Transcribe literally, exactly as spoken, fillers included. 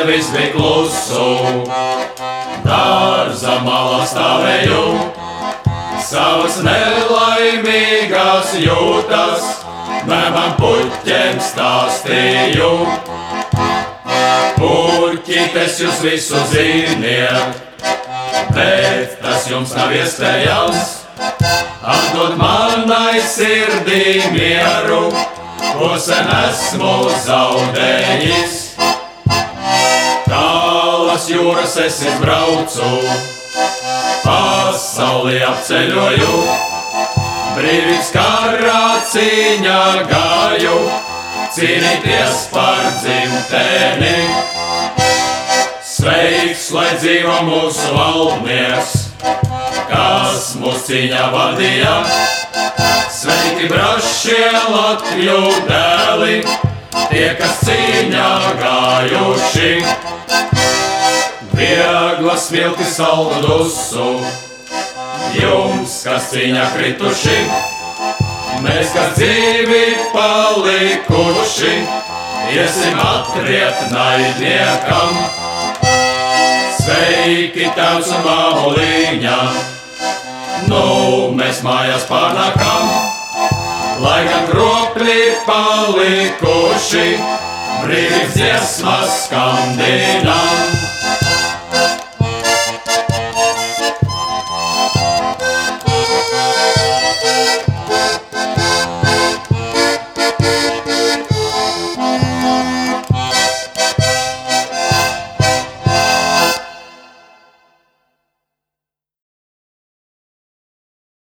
viss bija klusu. Dārza malā stāvēju, savas nelaimīgās jūtas, mēmam puķiem stāstīju. Puķites jūs visu ziniet, bet tas jums nav iespējams. Atdod manai sirdī mieru, ko sen esmu zaudējis. Tālas jūras es izbraucu, pasauli apceļoju, brīvības karā cīņā gāju, cīnīties par dzimteni. Sveiks, lai dzīvo mūsu valdnieks, kas mūs cīņā vadīja. Sveiki, brašie Latviju dēli, tie, kas cīņā gājuši. Viegla smilti saldu dusu, jums, kas cīņā krituši. Mēs, kas dzīvi palikuši, iesim atriet naidniekam. Sveiki, tēvs un māmuliņa, nu mēs mājās pārnākam. Lai gan kropļi palikuši, brīvības dziesmas skandinam.